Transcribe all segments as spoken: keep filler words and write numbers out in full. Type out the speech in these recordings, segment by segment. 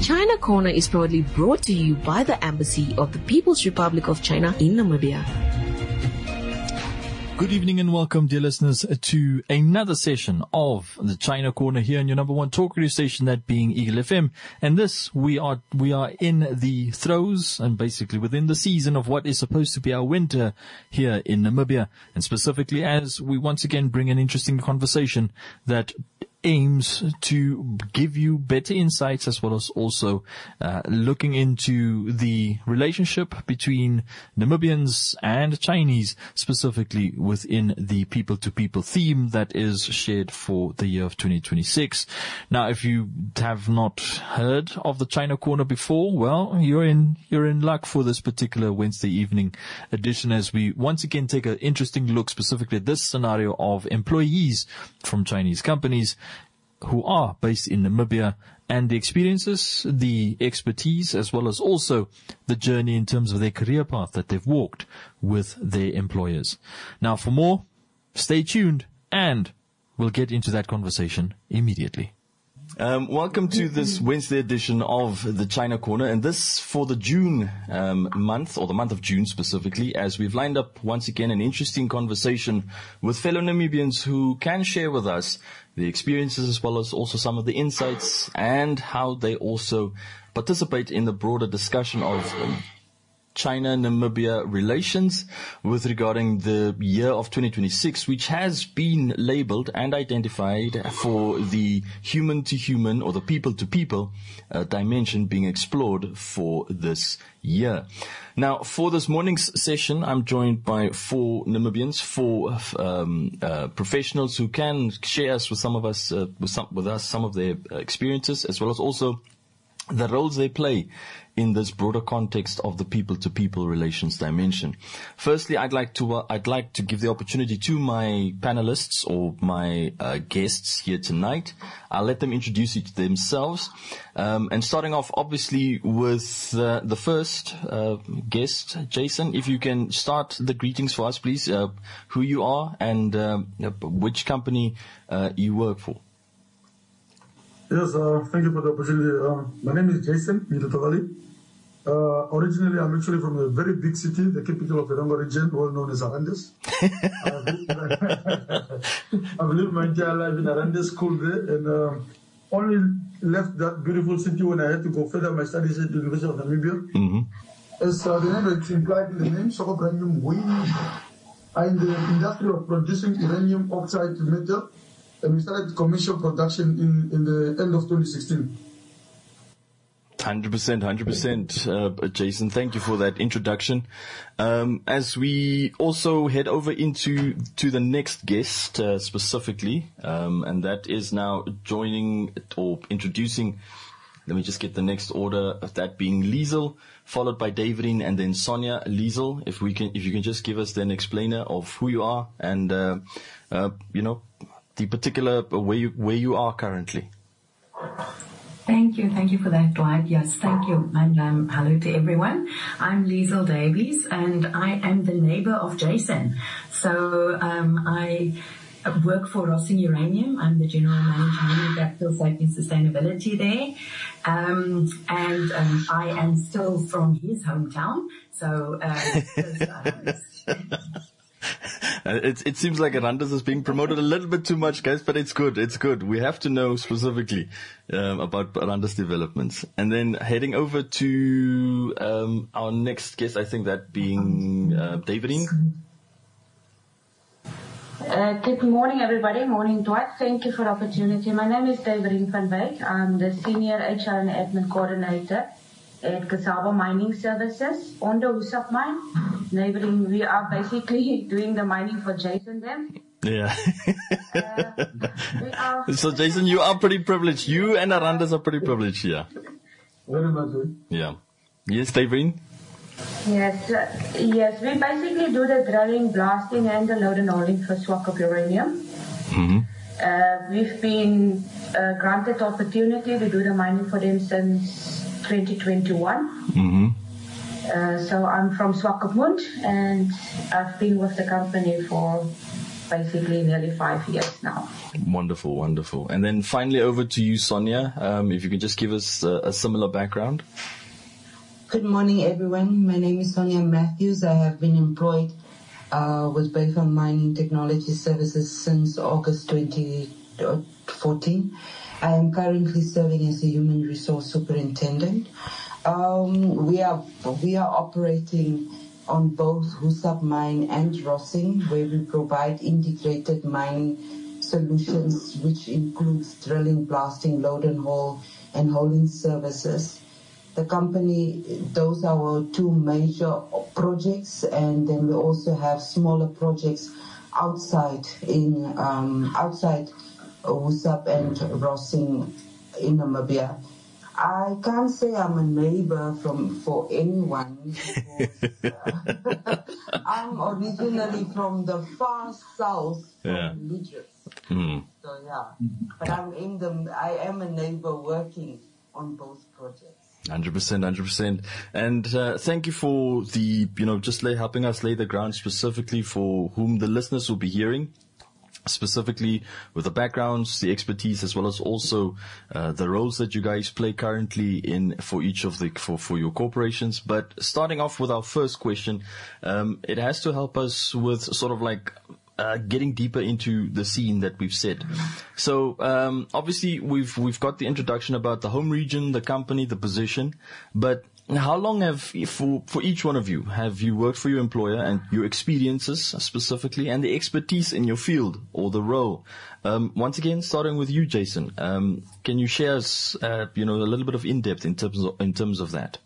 China Corner is proudly brought to you by the Embassy of the People's Republic of China in Namibia. Good evening and welcome, dear listeners, to another session of the China Corner here on your number one talk radio station, that being Eagle F M. And this, we are we are in the throes and basically within the season of what is supposed to be our winter here in Namibia. And specifically as we once again bring an interesting conversation that aims to give you better insights, as well as also uh, looking into the relationship between Namibians and Chinese, specifically within the people-to-people theme that is shared for the year of twenty twenty-six. Now, if you have not heard of the China Corner before, well, you're in you're in luck for this particular Wednesday evening edition, as we once again take an interesting look specifically at this scenario of employees from Chinese companies who are based in Namibia, and the experiences, the expertise, as well as also the journey in terms of their career path that they've walked with their employers. Now, for more, stay tuned, and we'll get into that conversation immediately. Um, welcome to this Wednesday edition of the China Corner, and this for the June um, month, or the month of June specifically, as we've lined up once again an interesting conversation with fellow Namibians who can share with us the experiences as well as also some of the insights and how they also participate in the broader discussion of um, China-Namibia relations with regarding the year of twenty twenty-six, which has been labeled and identified for the human-to-human or the people-to-people uh, dimension being explored for this year. Now, for this morning's session, I'm joined by four Namibians, four um, uh, professionals who can share us with some of us, uh, with, some, with us, some of their uh, experiences, as well as also the roles they play in this broader context of the people-to-people relations dimension. Firstly, I'd like to uh, I'd like to give the opportunity to my panelists or my uh, guests here tonight. I'll let them introduce each themselves, um, and starting off obviously with uh, the first uh, guest, Jason. If you can start the greetings for us, please. Uh, who you are and uh, which company uh, you work for. Yes, uh, thank you for the opportunity. Um, my name is Jason Mitotavali. Uh, originally, I'm actually from a very big city, the capital of the Erongo region, well known as Arandes. I've lived my entire life in Arandes, school there, and um, only left that beautiful city when I had to go further my studies at the University of Namibia. Mm-hmm. As uh, the name is implied in the name, Sokobranium, we are in the industry of producing uranium oxide metal. And we started commercial production in, in the end of twenty sixteen. one hundred percent, one hundred percent, uh, Jason. Thank you for that introduction. Um, as we also head over into to the next guest uh, specifically, um, and that is now joining or introducing. Let me just get the next order of that being Liesel, followed by Davidine, and then Sonia. Liesel, if we can, if you can just give us then explainer of who you are and uh, uh, you know. the particular where you where you are currently. Thank you, thank you for that, Dwight. Yes, thank you, and um, hello to everyone. I'm Liesel Davies, and I am the neighbor of Jason. So um, I work for Rossing Uranium. I'm the general manager of capital safety and sustainability there, um, and um, I am still from his hometown. So. Uh, Uh, it, it seems like Arandes is being promoted a little bit too much, guys, but it's good. It's good. We have to know specifically um, about Arandes developments. And then heading over to um, our next guest, I think that being uh, Davidine. Uh, good morning, everybody. Morning, Dwight. Thank you for the opportunity. My name is Davidine van Wyk. I'm the Senior H R and Admin Coordinator at Kasaba Mining Services on the Husap mine. Neighboring, we are basically doing the mining for Jason then. Yeah. uh, we are so Jason, you are pretty privileged. You and Arandes are pretty privileged here. Very much. Yeah. Yes, Davidine? Yes, uh, yes. We basically do the drilling, blasting, and the load and hauling for Swakop uranium. Mm-hmm. Uh, we've been uh, granted the opportunity to do the mining for them since twenty twenty-one. Mm-hmm. Uh, so I'm from Swakopmund, and I've been with the company for basically nearly five years now. Wonderful, wonderful. And then finally over to you, Sonia. Um, if you could just give us a, a similar background. Good morning, everyone. My name is Sonia Matthews. I have been employed uh, with Bayfront Mining Technology Services since August twenty fourteen. I am currently serving as a human resource superintendent. Um, we are we are operating on both Husab Mine and Rossing, where we provide integrated mine solutions, which includes drilling, blasting, load and haul, and hauling services. The company, those are our two major projects, and then we also have smaller projects outside in um, outside Husab and Rossing in Namibia. I can't say I'm a neighbor from for anyone because uh, I'm originally from the far south, yeah. from Lidris. Mm. So yeah, but I'm in the. I am a neighbor working on both projects. one hundred percent, one hundred percent. And uh, thank you for the, you know, just lay, helping us lay the ground specifically for whom the listeners will be hearing, specifically with the backgrounds, the expertise, as well as also uh, the roles that you guys play currently in for each of the, for, for your corporations. But starting off with our first question, um, it has to help us with sort of like Uh, getting deeper into the scene that we've set. So, um, obviously we've, we've got the introduction about the home region, the company, the position, but how long have, for, for each one of you, have you worked for your employer and your experiences specifically and the expertise in your field or the role? Um, once again, starting with you, Jason, um, can you share us, uh, you know, a little bit of in-depth in terms of, in terms of that?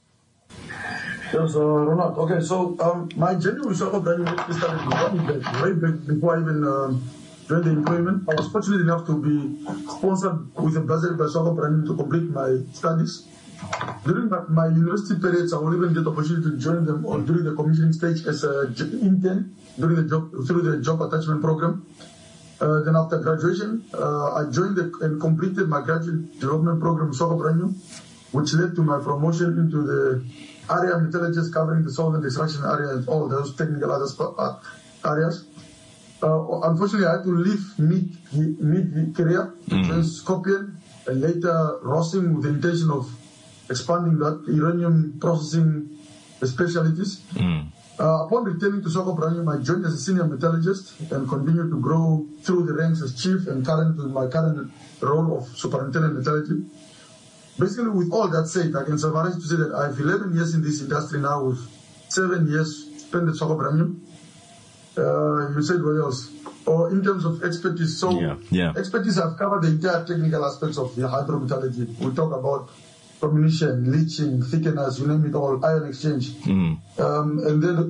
Yes, uh, Ronald. Okay, so um, my journey with Soccer Brand started way back, way back before I even um, joined the employment. I was fortunate enough to be sponsored with a bursary by Soccer Brand to complete my studies. During my, my university periods, I will even get the opportunity to join them on during the commissioning stage as an intern during the job through the job attachment program. Uh, then after graduation, uh, I joined the, and completed my graduate development program, Soccer Brand, which led to my promotion into the area metallurgist covering the solvent extraction area and all those technical other areas. Uh, unfortunately, I had to leave mid mid career to mm. join Scorpion and later Rossing with the intention of expanding that uranium processing specialties. Mm. Uh, upon returning to Soccer Brand, I joined as a senior metallurgist and continued to grow through the ranks as chief and current with my current role of superintendent metallurgy. Basically, with all that said, I can summarize to say that I have eleven years in this industry now, with seven years spent at Soccer Brand. Uh, you said what else? Or in terms of expertise, so yeah, yeah. expertise, I've covered the entire technical aspects of the hydrometallurgy. We talk about comminution, leaching, thickeners, you name it all, ion exchange. Mm. Um, and then,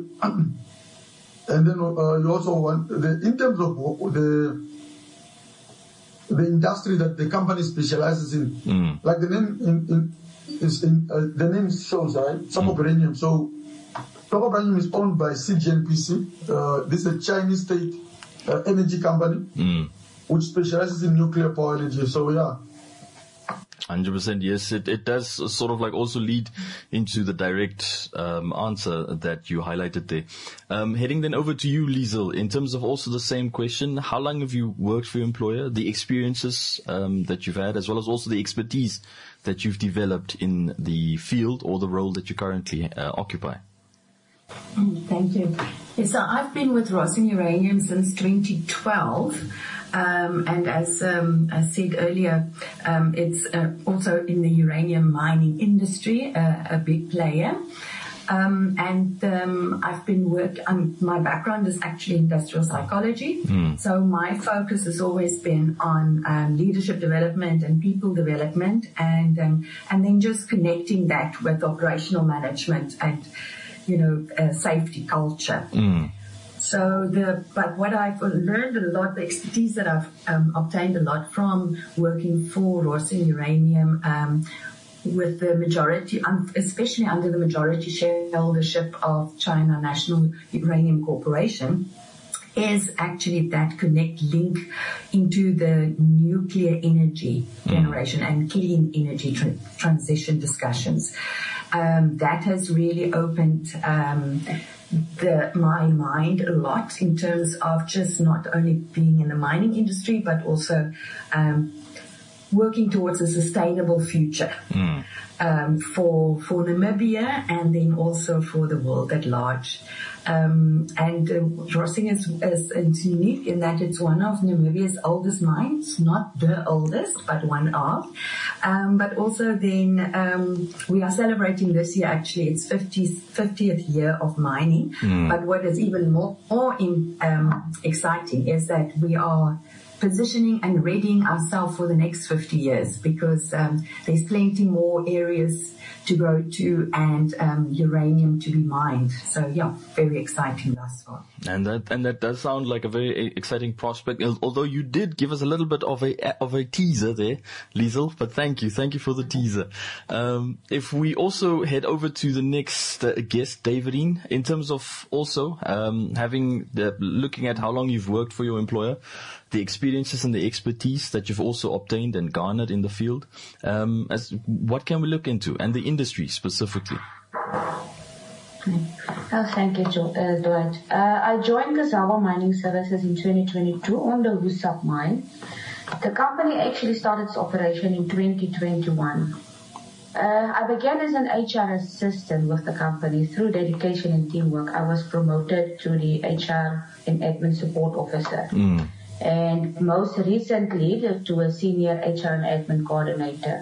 and then uh, you also want, the, in terms of the the industry that the company specializes in, mm. like the name in, in, is in uh, the name shows, right? Soccer Brand. So Soccer Brand is owned by C G N P C. Uh, this is a Chinese state uh, energy company mm. which specializes in nuclear power energy. So yeah. one hundred percent, yes. It, it does sort of like also lead into the direct um, answer that you highlighted there. Um, heading then over to you, Liesel, in terms of also the same question, how long have you worked for your employer, the experiences um, that you've had, as well as also the expertise that you've developed in the field or the role that you currently uh, occupy? Thank you. Yes, so I've been with Rossing Uranium since twenty twelve. Um, and as um, I said earlier, um, it's uh, also in the uranium mining industry, uh, a big player. Um, and um, I've been work. Um, my background is actually industrial psychology, mm. so my focus has always been on um, leadership development and people development, and um, and then just connecting that with operational management and, you know, uh, safety culture. Mm. So the, but what I've learned a lot, the expertise that I've um, obtained a lot from working for Rossing Uranium, um, with the majority, especially under the majority shareholdership of China National Uranium Corporation, is actually that connect link into the nuclear energy generation and clean energy tra- transition discussions. Um, that has really opened um, the, my mind a lot in terms of just not only being in the mining industry, but also um, working towards a sustainable future mm. um, for for Namibia and then also for the world at large. Um, and uh, Rossing is, is, is unique in that it's one of Namibia's oldest mines, not the oldest, but one of. Um, but also then um, we are celebrating this year actually its fiftieth, fiftieth year of mining. Mm. But what is even more, more in, um, exciting is that we are positioning and readying ourselves for the next fifty years because um, there's plenty more areas to go to and um, uranium to be mined. So yeah, very exciting thus far. And that and that does sound like a very exciting prospect. Although you did give us a little bit of a of a teaser there, Liesl. But thank you, thank you for the teaser. Um, if we also head over to the next uh, guest, Davidine, in terms of also um, having the, looking at how long you've worked for your employer, the experiences and the expertise that you've also obtained and garnered in the field, um, as what can we look into, and the industry specifically? Oh, thank you, uh, Dwight. Uh, I joined Kazaba Mining Services in twenty twenty-two on the Husab mine. The company actually started its operation in twenty twenty-one. Uh, I began as an H R assistant with the company. Through dedication and teamwork, I was promoted to the H R and admin support officer. Mm. And most recently to a senior H R and admin coordinator.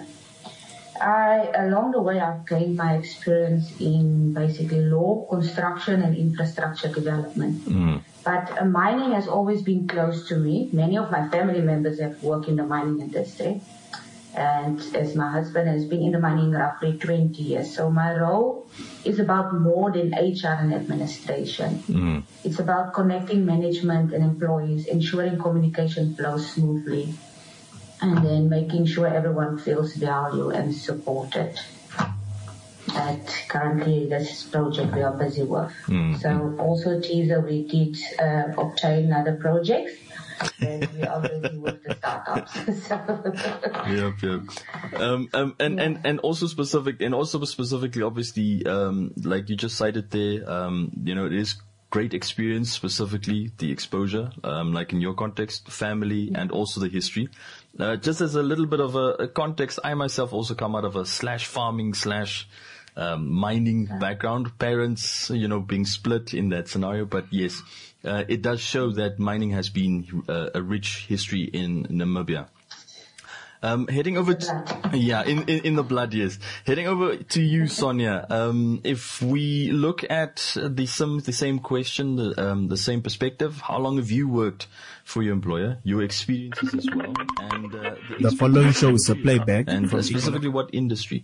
I, along the way, I've gained my experience in basically law, construction, and infrastructure development. Mm. But uh, mining has always been close to me. Many of my family members have worked in the mining industry. And as my husband has been in the mining roughly twenty years. So my role is about more than H R and administration. Mm. It's about connecting management and employees, ensuring communication flows smoothly, and then making sure everyone feels valued and supported. At currently, this project we are busy with. Mm. So also teaser, we did uh, obtain other projects. And we are busy with the startups. so. Yep, yep. Um, um, and, yeah. and, and also specific, and also specifically, obviously, um, like you just cited there, um, you know, it is great experience, specifically the exposure, um, like in your context, family, and also the history. Uh, just as a little bit of a, a context, I myself also come out of a slash farming slash um, mining yeah. background. Parents, you know, being split in that scenario, but yes. Uh, it does show that mining has been uh, a rich history in Namibia. Um, heading over to, yeah, in, in, in the blood, yes. Heading over to you, Sonia. Um, if we look at the some, the same question, the, um, the same perspective, how long have you worked for your employer, your experiences as well, and, uh, the, the following show is a playback. And uh, specifically what industry?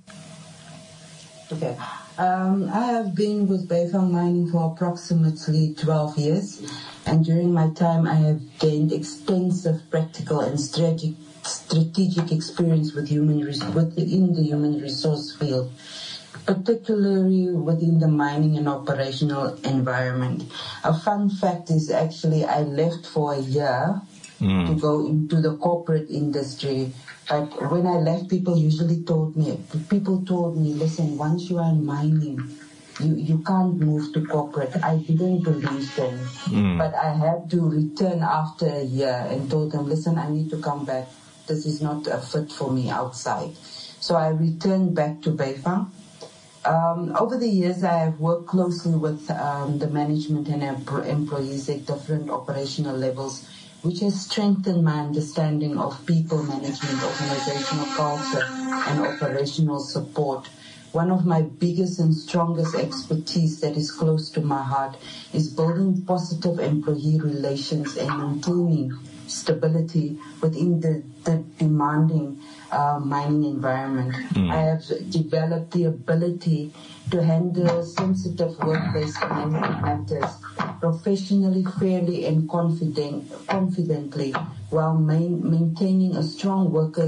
Okay. Um, I have been with Bayfang Mining for approximately twelve years, and during my time I have gained extensive practical and strategic, strategic experience with human res- within the human resource field, particularly within the mining and operational environment. A fun fact is actually I left for a year mm. to go into the corporate industry. But when I left, people usually told me, people told me, listen, once you are in mining, you, you can't move to corporate. I didn't believe them. Mm. But I had to return after a year and told them, listen, I need to come back. This is not a fit for me outside. So I returned back to Bayfang. Um, over the years, I have worked closely with um, the management and employees at different operational levels, which has strengthened my understanding of people management, organizational culture, and operational support. One of my biggest and strongest expertise that is close to my heart is building positive employee relations and maintaining stability within the, the demanding uh, mining environment. Mm. I have developed the ability to handle sensitive workplace management matters professionally, fairly, and confident, confidently, while main, maintaining a strong workers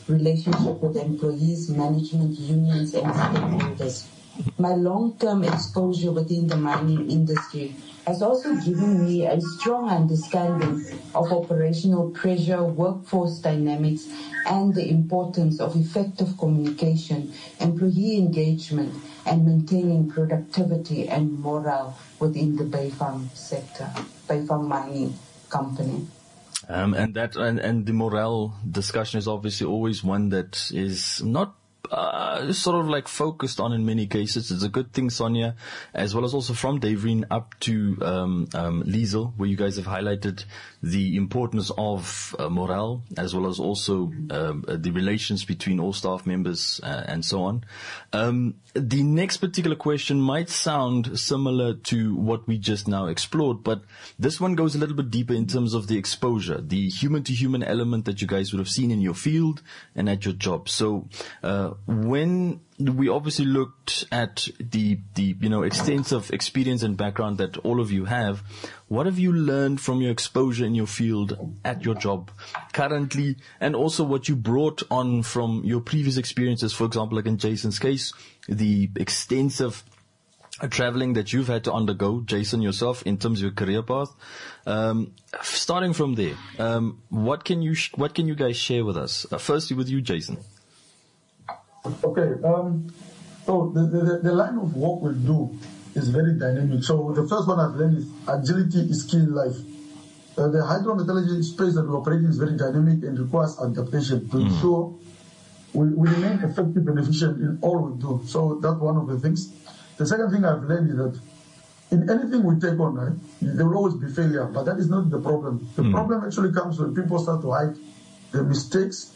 relationship with employees, management, unions, and stakeholders. My long-term exposure within the mining industry has also given me a strong understanding of operational pressure, workforce dynamics, and the importance of effective communication, employee engagement, and maintaining productivity and morale within the Bayfam sector, Bayfam Mining Company. Um, and that and, and the morale discussion is obviously always one that is not Uh, sort of like focused on in many cases. It's a good thing, Sonia, as well as also from Davreen up to um, um, Liesel, where you guys have highlighted the importance of uh, morale, as well as also um, uh, the relations between all staff members uh, and so on. Um, the next particular question might sound similar to what we just now explored, but this one goes a little bit deeper in terms of the exposure, the human-to-human element that you guys would have seen in your field and at your job. So, uh, when we obviously looked at the, the, you know, extensive experience and background that all of you have, what have you learned from your exposure in your field at your job currently, and also what you brought on from your previous experiences? For example, like in Jason's case, the extensive traveling that you've had to undergo, Jason, yourself, in terms of your career path. Um, starting from there, um, what can you, sh- what can you guys share with us? Uh, firstly with you, Jason. Okay, um, so the, the, the line of work we do is very dynamic. So the first one I've learned is agility is key in life. Uh, the hydrometallurgy space that we operate in is very dynamic and requires adaptation to mm. ensure we, we remain effective and efficient in all we do. So that's one of the things. The second thing I've learned is that in anything we take on, right, there will always be failure, but that is not the problem. The mm. problem actually comes when people start to hide the mistakes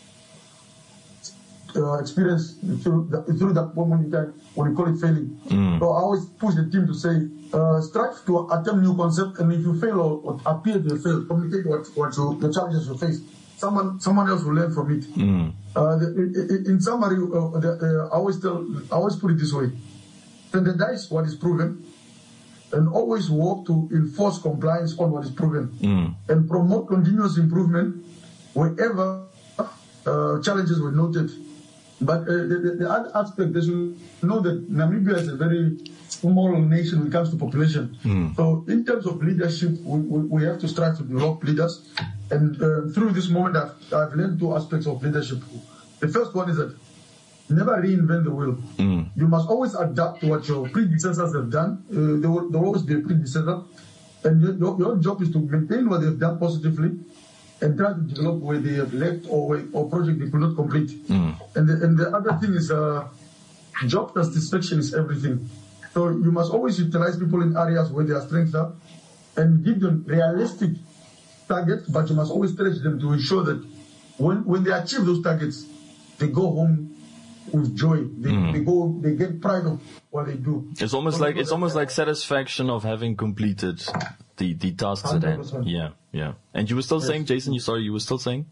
Uh, experience through, the, through that moment in time when we call it failing. Mm. So I always push the team to say, uh, strive to attempt new concept, and if you fail or, or appear to fail, communicate what, what you, the challenges you face. Someone, someone else will learn from it. Mm. Uh, the, in, in summary, uh, the, uh, I always tell, I always put it this way: standardize what is proven, and always work to enforce compliance on what is proven, mm. and promote continuous improvement wherever uh, challenges were noted. But uh, the, the, the other aspect, they should know that Namibia is a very small nation when it comes to population. Mm. So in terms of leadership, we, we, we have to strive to develop leaders. And uh, through this moment, I've, I've learned two aspects of leadership. The first one is that never reinvent the wheel. Mm. You must always adapt to what your predecessors have done. Uh, there, will, there will always be a predecessor. And your, your job is to maintain what they've done positively and try to develop where they have left or where, or project they could not complete. Mm. And, the, and the other thing is uh, job satisfaction is everything. So you must always utilize people in areas where their strengths are and give them realistic targets, but you must always stretch them to ensure that when, when they achieve those targets, they go home with joy. They, mm. they go, they get pride of what they do. It's almost so like it's almost like satisfaction of having completed the the tasks at hand. Yeah, yeah. And you were still yes. saying, Jason, you sorry, you were still saying?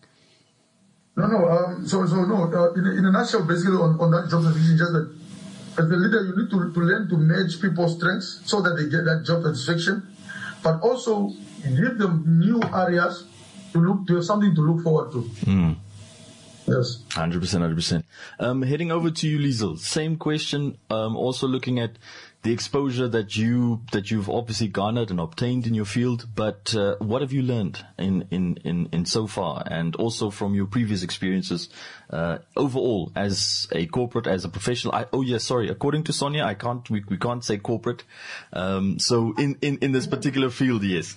No, no. Um, so, so no. Uh, in, in a nutshell, basically on, on that job satisfaction, just that as a leader, you need to, to learn to match people's strengths so that they get that job satisfaction, but also give them new areas to look to have something to look forward to. Mm. Yes. one hundred percent, one hundred percent. Um, heading over to you, Liesel. Same question. Um, also looking at the exposure that you, that you've obviously garnered and obtained in your field, but, uh, what have you learned in, in, in, in so far, and also from your previous experiences, uh, overall as a corporate, as a professional? I, oh yes, sorry. According to Sonia, I can't, we, we can't say corporate. Um, so in, in, in this particular field, yes.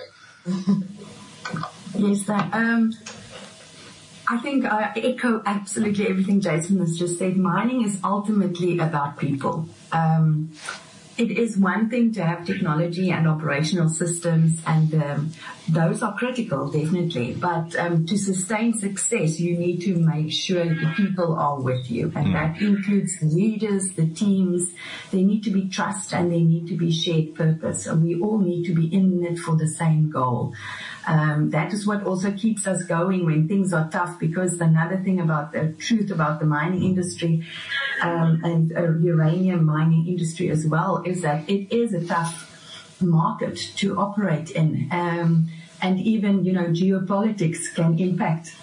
Yes, that, um, I think I echo absolutely everything Jason has just said. Mining is ultimately about people. Um, it is one thing to have technology and operational systems, and um, those are critical, definitely. But um, to sustain success, you need to make sure the people are with you, and mm. that includes the leaders, the teams. There need to be trust, and there need to be shared purpose, and we all need to be in it for the same goal. Um, that is what also keeps us going when things are tough, because another thing about the truth about the mining industry um, and uh, uranium mining industry as well is that it is a tough market to operate in, um, and even, you know, geopolitics can impact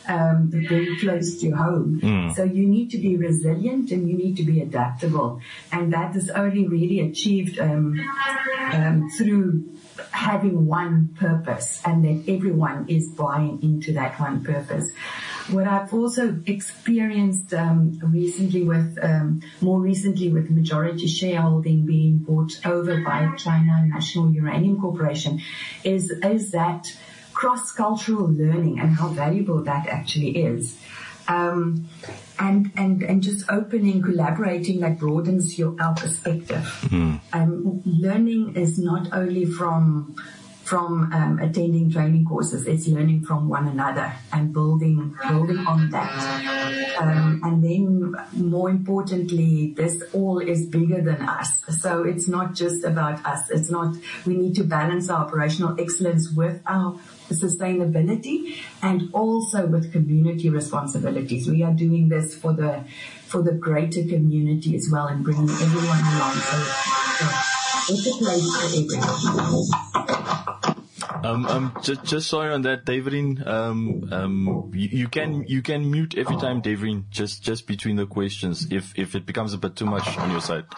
um, very close to home. Mm. So you need to be resilient and you need to be adaptable. And that is only really achieved um, um, through having one purpose, and that everyone is buying into that one purpose. What I've also experienced um, recently with, um, more recently with majority shareholding being bought over by China National Uranium Corporation is, is that cross-cultural learning and how valuable that actually is. Um, and, and, and just opening, collaborating that broadens your, our perspective. Mm. Um, learning is not only from, from, um, attending training courses, it's learning from one another and building, building on that. Um, and then more importantly, this all is bigger than us. So it's not just about us. It's not, we need to balance our operational excellence with our sustainability and also with community responsibilities. We are doing this for the for the greater community as well and bringing everyone along. So, so it's a place for everyone. Um, um, just, just sorry on that, Daverine. Um, um, you, you can you can mute every time, Daverine. Just just between the questions, if if it becomes a bit too much on your side.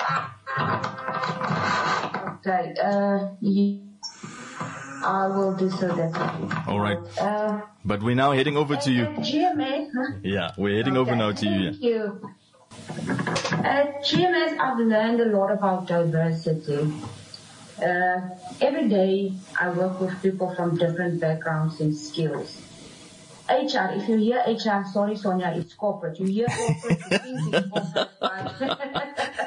Okay. Uh, you- I will do so definitely. All right. Uh, but we're now heading over to you. G M S, huh? Yeah, we're heading okay. over now to you. Thank you. At G M S, I've learned a lot about diversity. Uh, every day, I work with people from different backgrounds and skills. H R, if you hear H R, sorry Sonia, it's corporate. You hear corporate, you think it's corporate, right?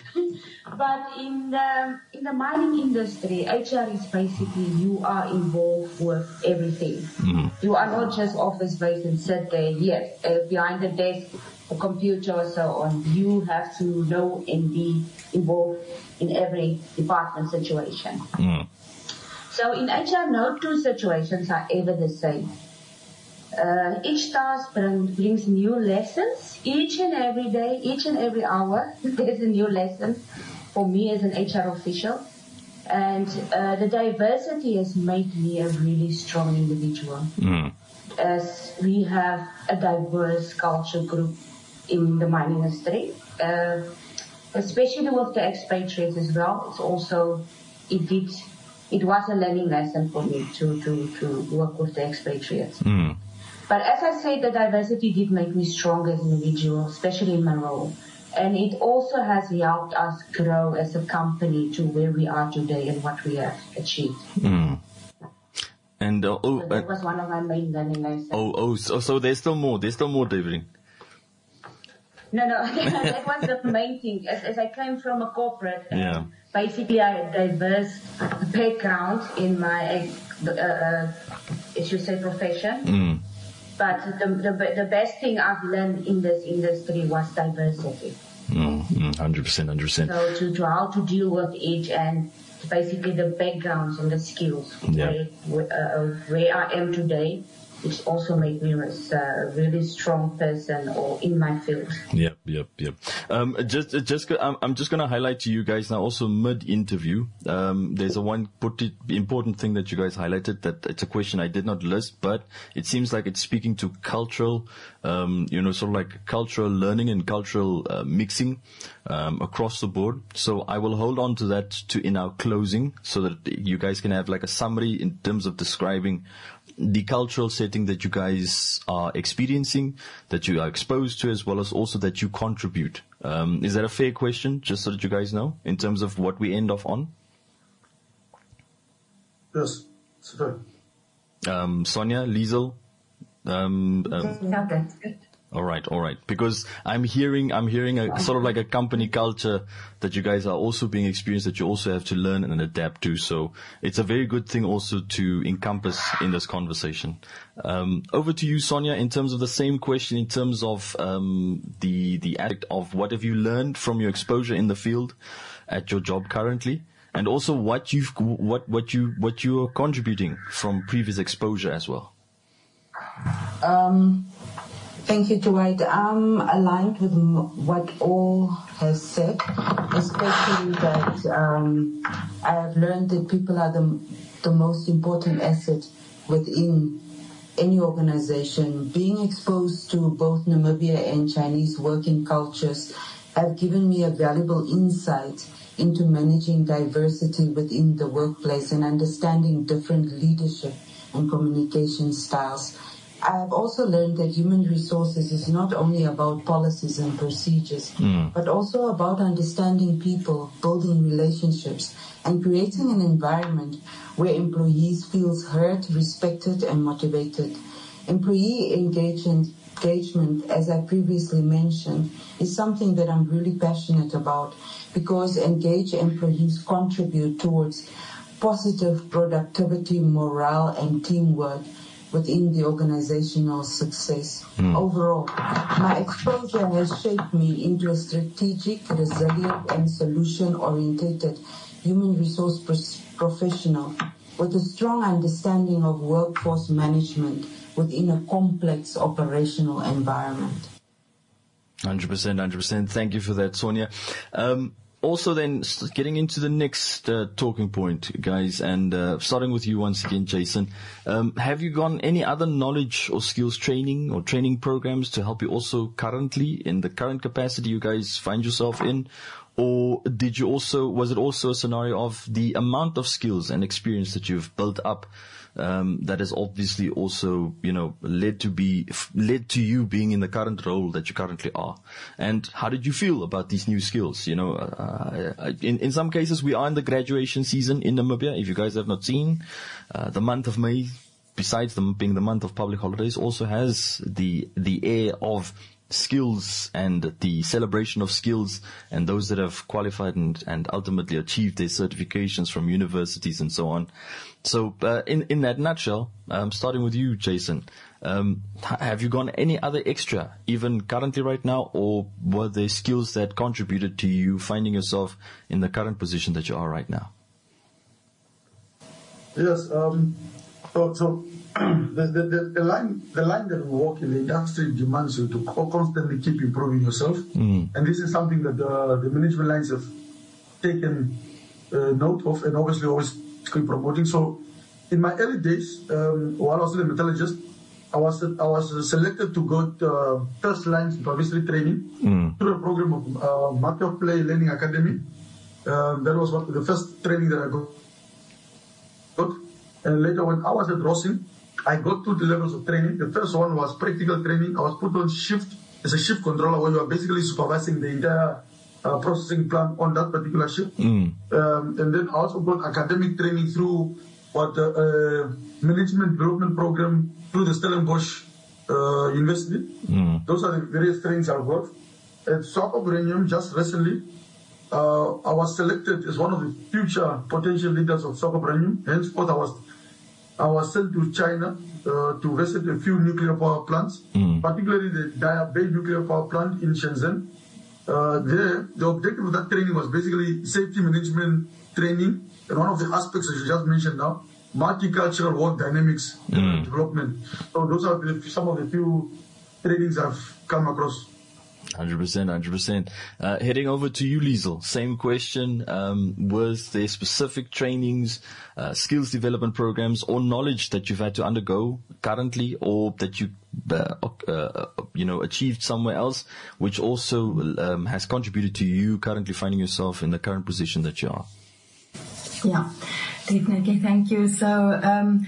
But in the, in the mining industry, H R is basically you are involved with everything. Mm-hmm. You are not just office-based and sit there, yes, uh, behind the desk, a computer or so on. You have to know and be involved in every department situation. Mm. So in H R, no two situations are ever the same. Uh, each task bring, brings new lessons. Each and every day, each and every hour, there's a new lesson for me as an H R official. And uh, the diversity has made me a really strong individual. Mm. As we have a diverse culture group in the mining industry, uh, especially with the expatriates as well. It's also, it did, it was a learning lesson for me to, to, to work with the expatriates. Mm. But as I said, the diversity did make me stronger as an individual, especially in my role. And it also has helped us grow as a company to where we are today and what we have achieved. Mm. And uh, oh, so that was one of my main learning lessons. Oh, oh, so, so there's still more. There's still more, David. No, no, that was the main thing. As, as I came from a corporate, yeah. basically I had a diverse background in my, uh, uh, as you say, profession. Mm. But the, the the best thing I've learned in this industry was diversity. Mm, mm, one hundred percent, one hundred percent. So to, to how to deal with each and basically the backgrounds and the skills yeah. where, uh, where I am today, which also made me a really strong person or in my field. Yep, yep, yep. Um, just, just, I'm, I'm just going to highlight to you guys now also mid-interview. Um, there's a one important thing that you guys highlighted that it's a question I did not list, but it seems like it's speaking to cultural, um, you know, sort of like cultural learning and cultural uh, mixing, um, across the board. So I will hold on to that to in our closing so that you guys can have like a summary in terms of describing the cultural setting that you guys are experiencing, that you are exposed to, as well as also that you contribute. Um, is that a fair question, just so that you guys know, in terms of what we end off on? Yes, it's fair. Um, Sonia, Liesel? Um, um, yeah, that's good. All right, all right. Because I'm hearing, I'm hearing a sort of like a company culture that you guys are also being experienced, that you also have to learn and adapt to. So it's a very good thing also to encompass in this conversation. Um, over to you, Sonia, in terms of the same question, in terms of um, the the aspect of what have you learned from your exposure in the field at your job currently, and also what you've what what you what you are contributing from previous exposure as well. Um. Thank you, Dwight. I'm aligned with what all has said, especially that um, I have learned that people are the, the most important asset within any organization, being exposed to both Namibia and Chinese working cultures have given me a valuable insight into managing diversity within the workplace and understanding different leadership and communication styles. I have also learned that human resources is not only about policies and procedures, mm. but also about understanding people, building relationships, and creating an environment where employees feel heard, respected, and motivated. Employee engagement, engagement, as I previously mentioned, is something that I'm really passionate about, because engaged employees contribute towards positive productivity, morale, and teamwork within the organizational success. Mm. Overall, my exposure has shaped me into a strategic, resilient, and solution-oriented human resource professional with a strong understanding of workforce management within a complex operational environment. one hundred percent, one hundred percent. Thank you for that, Sonia. Um, Also then, getting into the next uh, talking point, guys, and uh, starting with you once again, Jason. Um, have you gone any other knowledge or skills training or training programs to help you also currently, in the current capacity you guys find yourself in? Or did you also, was it also a scenario of the amount of skills and experience that you've built up Um, that has obviously also, you know, led to be, led to you being in the current role that you currently are? And how did you feel about these new skills? You know, uh, in, in some cases we are in the graduation season in Namibia. If you guys have not seen, uh, the month of May, besides them being the month of public holidays, also has the, the air of skills and the celebration of skills and those that have qualified and, and ultimately achieved their certifications from universities and so on. So, uh, in, in that nutshell, um, starting with you, Jason, um, have you gone any other extra, even currently right now, or were there skills that contributed to you finding yourself in the current position that you are right now? Yes, um, so, so the, the, the, the line the line that we walk in the industry demands you to constantly keep improving yourself. Mm. And this is something that the, the management lines have taken uh, note of and obviously always keep promoting. So in my early days, um, while I was a metallurgist, I was I was selected to go to uh, first line supervisory training mm. through a program of uh, Market Play Learning Academy. Uh, that was what, the first training that I got. And later when I was at Rossing, I got two levels of training. The first one was practical training. I was put on shift as a shift controller, where you are basically supervising the entire uh, processing plant on that particular shift. Mm. Um, and then I also got academic training through what uh, uh, management development program through the Stellenbosch uh, University. Mm. Those are the various trainings I've got. At Soccer Uranium, just recently, uh, I was selected as one of the future potential leaders of Soccer Uranium. Henceforth, I was I was sent to China uh, to visit a few nuclear power plants, mm. particularly the Daya Bay nuclear power plant in Shenzhen. Uh, there, the objective of that training was basically safety management training, and one of the aspects that you just mentioned now, multicultural work dynamics mm. development. So those are the, some of the few trainings I've come across. one hundred percent, one hundred percent. Uh, heading over to you, Liesl. Same question. Um, was there specific trainings, uh, skills development programs, or knowledge that you've had to undergo currently, or that you, uh, uh, you know, achieved somewhere else, which also um, has contributed to you currently finding yourself in the current position that you are? Yeah, definitely. Thank you. So, um,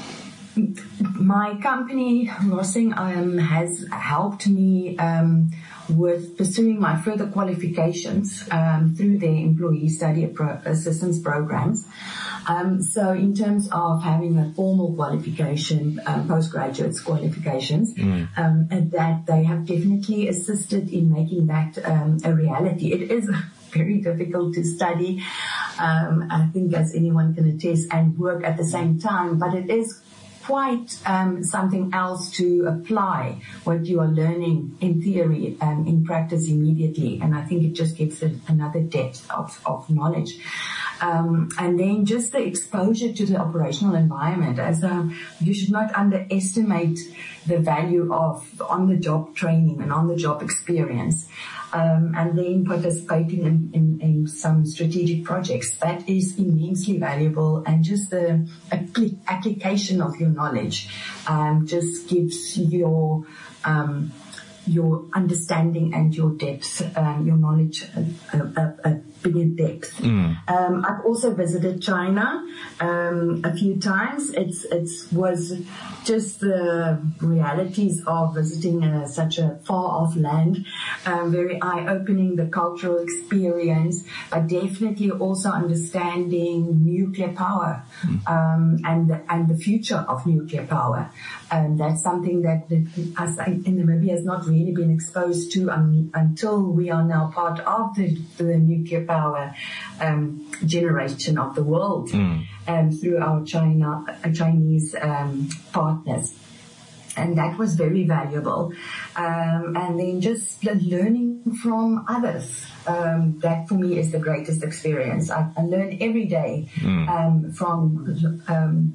my company, Rossing, um, has helped me um, with pursuing my further qualifications um, through their employee study pro- assistance programs. Um, so in terms of having a formal qualification, um, postgraduate qualifications, mm. um, and that they have definitely assisted in making that um, a reality. It is very difficult to study, um, I think, as anyone can attest, and work at the same time, but it is quite um, something else to apply what you are learning in theory um, in practice immediately. And I think it just gives it another depth of, of knowledge. Um, and then just the exposure to the operational environment. As um, you should not underestimate the value of on-the-job training and on-the-job experience. um, and then participating in, in, in some strategic projects. That is immensely valuable, and just the applic- application of your knowledge um, just gives your um, your understanding and your depth, um, your knowledge a, a, a bigger depth. Mm. Um, I've also visited China um, a few times. It's it's was just the realities of visiting a, such a far-off land, um, very eye-opening, the cultural experience, but definitely also understanding nuclear power mm. um, and the, and the future of nuclear power. Um, that's something that the, us in Namibia has not really been exposed to um, until we are now part of the, the nuclear power um, generation of the world mm. um, through our China, uh, Chinese um, partners. And that was very valuable. Um, and then just the learning from others. Um, that for me is the greatest experience. I, I learn every day mm. um, from um,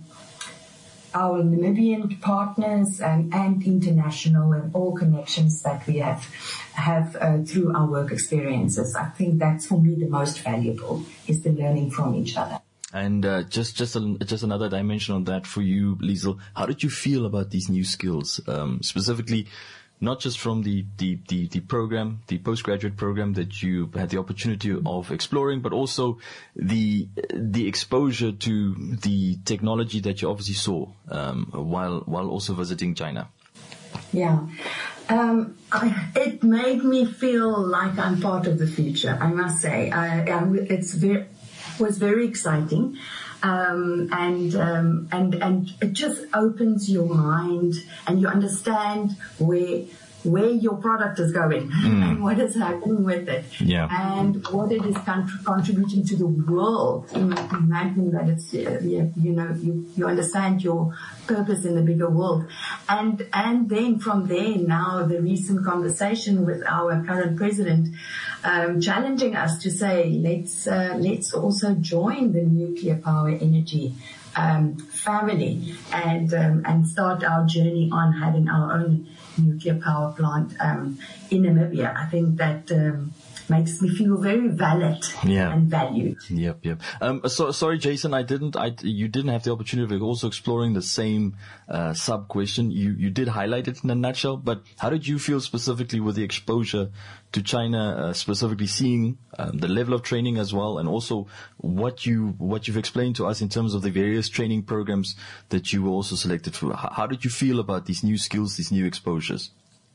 our Namibian partners um, and international and all connections that we have have uh, through our work experiences. I think that's for me the most valuable, is the learning from each other. And uh, just just a, just another dimension on that for you, Liesl. How did you feel about these new skills, um, specifically? Not just from the, the, the, the program, the postgraduate program that you had the opportunity of exploring, but also the the exposure to the technology that you obviously saw um, while while also visiting China. Yeah, um, I, it made me feel like I'm part of the future. I must say, I, I, it's very was very exciting. Um, and, um, and, and it just opens your mind, and you understand where, where your product is going mm. and what is happening with it, yeah. and what it is con- contributing to the world. You know, imagine that it's, uh, you, you know, you, you understand your purpose in the bigger world. And, and then from there, now the recent conversation with our current president, um, challenging us to say, let's, uh, let's also join the nuclear power energy, um, family and, um, and start our journey on having our own nuclear power plant, um, in Namibia. I think that, um, makes me feel very valid yeah. and valued. Yep, yep. Um, so, sorry, Jason, I didn't, I, you didn't have the opportunity of also exploring the same, uh, sub question. You, you did highlight it in a nutshell, but how did you feel specifically with the exposure to China, uh, specifically seeing, um, the level of training as well, and also what you, what you've explained to us in terms of the various training programs that you were also selected for? How, how did you feel about these new skills, these new exposures?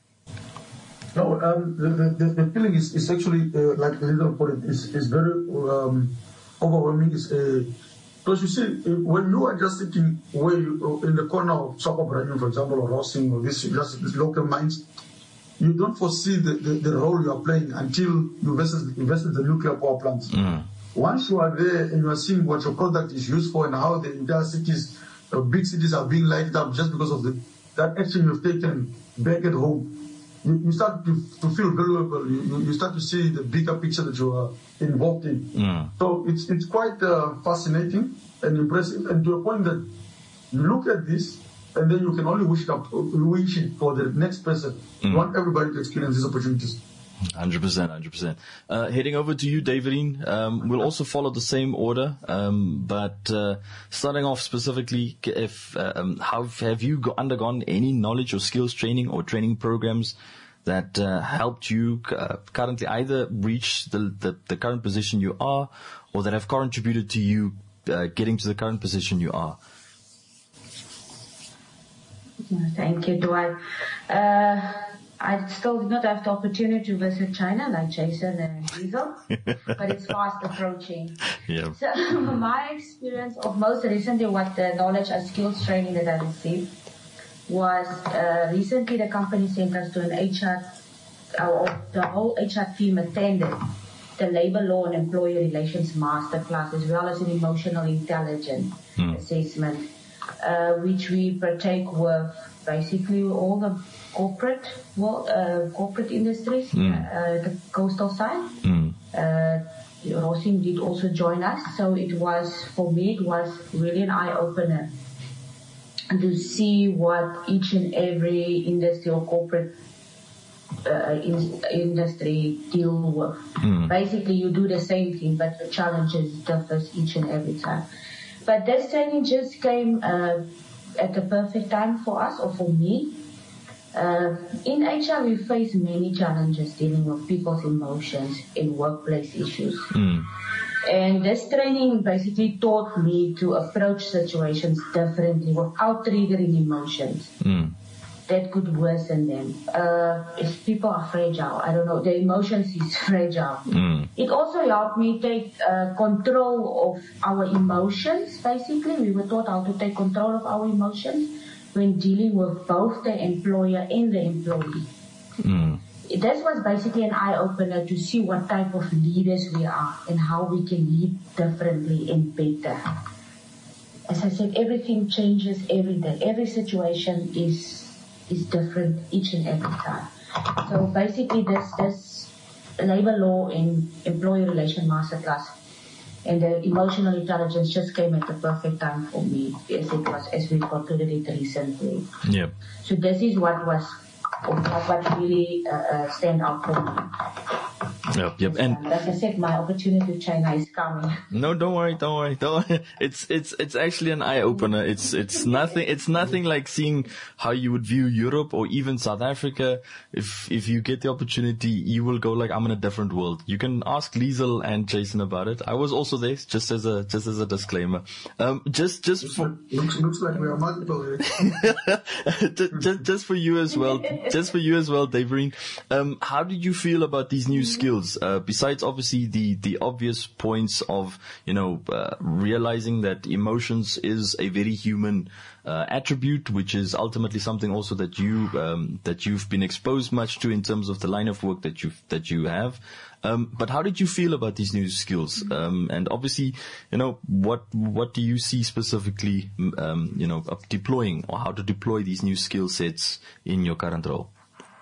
No, um, the, the, the feeling is, is actually, uh, like the leader put it, is, is very um, overwhelming. Is, uh, because you see, when you are just sitting where you, in the corner of Sokopra, for example, or Rossing, or this, just these local mines, you don't foresee the, the, the role you are playing until you invest, invest in the nuclear power plants. Mm. Once you are there and you are seeing what your product is used for and how the entire cities, uh, big cities are being lighted up just because of the, that action you've taken back at home, You, you start to, to feel valuable. You, you start to see the bigger picture that you are involved in. Mm. So it's it's quite uh, fascinating and impressive, and to a point that you look at this and then you can only wish it up, wish it for the next person. Mm. You want everybody to experience these opportunities. one hundred percent, one hundred percent. Uh, heading over to you, Davidine, um, we'll also follow the same order, um, but uh, starting off specifically, if uh, um, how have you go- undergone any knowledge or skills training or training programs that uh, helped you uh, currently either reach the, the, the current position you are, or that have contributed to you uh, getting to the current position you are? Thank you, Dwight. Uh, I still did not have the opportunity to visit China like Jason and Liesl, but it's fast approaching. Yeah. So my experience of most recently what the knowledge and skills training that I received was uh, recently the company sent us to an H R, uh, the whole H R team attended the labor law and employee relations masterclass as well as an emotional intelligence mm. assessment, uh, which we partake with basically all the corporate well, uh, corporate industries, mm. uh, the coastal side. Mm. Uh, Rossing did also join us, so it was, for me, it was really an eye-opener to see what each and every industry or corporate uh, in, industry deal with. Mm. Basically, you do the same thing, but the challenges differ each and every time. But this training just came uh, at the perfect time for us, or for me. Uh, in H R, we face many challenges dealing with people's emotions in workplace issues. Mm. And this training basically taught me to approach situations differently without triggering emotions mm. that could worsen them. Uh, if people are fragile, I don't know, the emotions is fragile. Mm. It also helped me take uh, control of our emotions, basically. We were taught how to take control of our emotions when dealing with both the employer and the employee. Mm. This was basically an eye-opener to see what type of leaders we are and how we can lead differently and better. As I said, everything changes every day. Every situation is is different each and every time. So basically this, this labor law and employee relation masterclass and the emotional intelligence just came at the perfect time for me, as it was, as we concluded it recently. Yep. So this is what was, what really uh, uh, stand out for me. Yep, yep. And like I said, my opportunity with China is coming. No, don't worry, don't worry, don't worry. It's, it's, it's actually an eye opener. It's, it's nothing, it's nothing like seeing how you would view Europe or even South Africa. If, if you get the opportunity, you will go like, I'm in a different world. You can ask Liesl and Jason about it. I was also there, just as a, just as a disclaimer. Um, just, just for, looks, looks like we are multiple. just, just, just for you as well, just for you as well, Daverine. Um, how did you feel about these new skills? Uh, besides obviously the, the obvious points of, you know, uh, realizing that emotions is a very human uh, attribute, which is ultimately something also that you, um, that you've been exposed much to in terms of the line of work that you that you have. Um, but how did you feel about these new skills? Um, and obviously, you know, what, what do you see specifically, um, you know, of deploying or how to deploy these new skill sets in your current role?